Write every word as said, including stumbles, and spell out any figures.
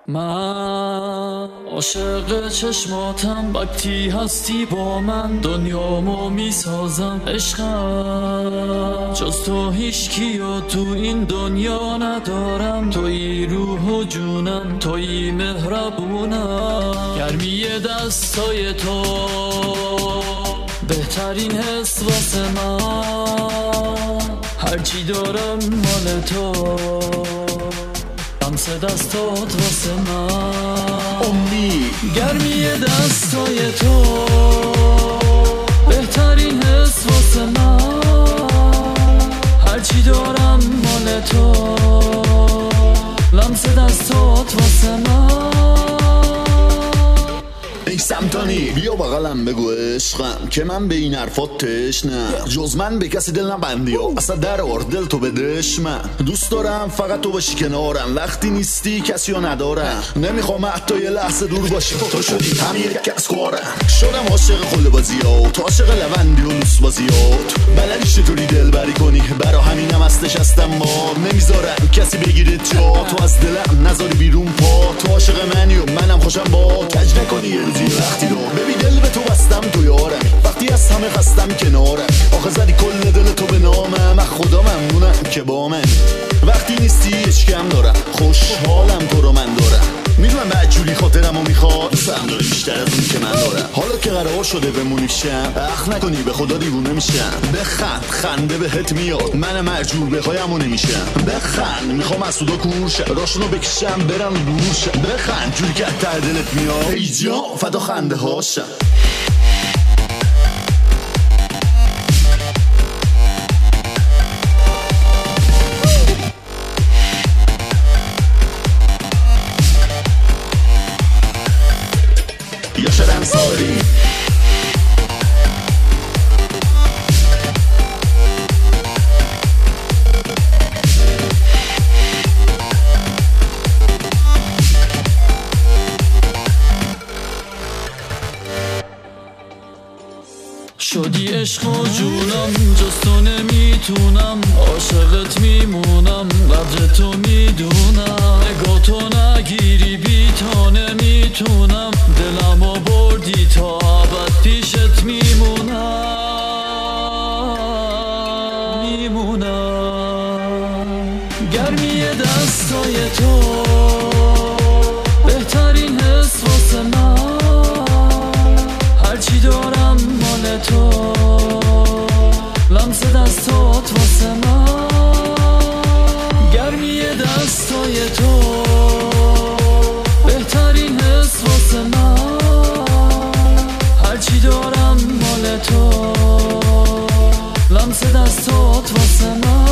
من عاشق چشماتم، وقتی هستی با من دنیامو میسازم. عشقم جز تو هیچ کیو تو این دنیا ندارم. توی روح و جونم، توی مهربونم. گرمی دستای تو بهترین حس واسه من. هرچی دارم مال تو، لمس دستات واسه من. امید گرمی دستای تو بهترین حس واسه من. هرچی دارم مال تو، لمس دستات واسه من. ای سمتانی بیا بغلم بگو عشقم که من به این حرفات تشنم. جز من به کسی دل نبندی و اصلا در آور دل تو بدش. من دوست دارم فقط تو باشی کنارم، وقتی نیستی کسی رو ندارم. نمیخوام حتی یه لحظه دور باشی، تو شدی همین یک از کارم. شدم عاشق خل بازیات، تو عاشق لوندی و لوس بازیات. بلدی چطوری دل بری کنی، برا همینم هستش هستم. ما نمیذارم کسی بگیره جا تو، از دلم نذاری بیرون پا. تو عاشق منی و منم خوشم با کج نکنی یه روزی وقتی رو ببین دل به تو بستم. تو یارم وقتی از همه خستم کنارم. آخه زدی کل دل تو به نامم، از خدا ممنونم که با من وقتی نیستی اشکم دارم. خوشحالم تو رو من دارم، میدونم بدجوری خاطرم و میخواد دوستم داری بیشتر از اون که من دارم. حالا که قرار شده بمونی شم، اخ نکنی به خدا دیوونه میشم. بخند خنده بهت میاد، من مجبور بخوایم و نمیشم. بخند میخوام از سودا کورش راشونو بکشم برم دورشم. بخند جوری که ته دلت میاد ای جا فدا خنده هاشم. یا شدم ساری شدی عشق و جونم، جز تو نمیتونم. عاشقت میمونم، قدر تو میدونم. نگاه تو نگیری بی تا نمیتونم. دلمو بردی تا ابد پیشت میمونم. میمونم گرمی دستای تو بهترین حس واسه من. هرچی دارم مال تو، لمس دستات واسه من. گرمی دستای تو بهترین حس واسه من. هرچی دارم مال تو، لمس دستات واسه من.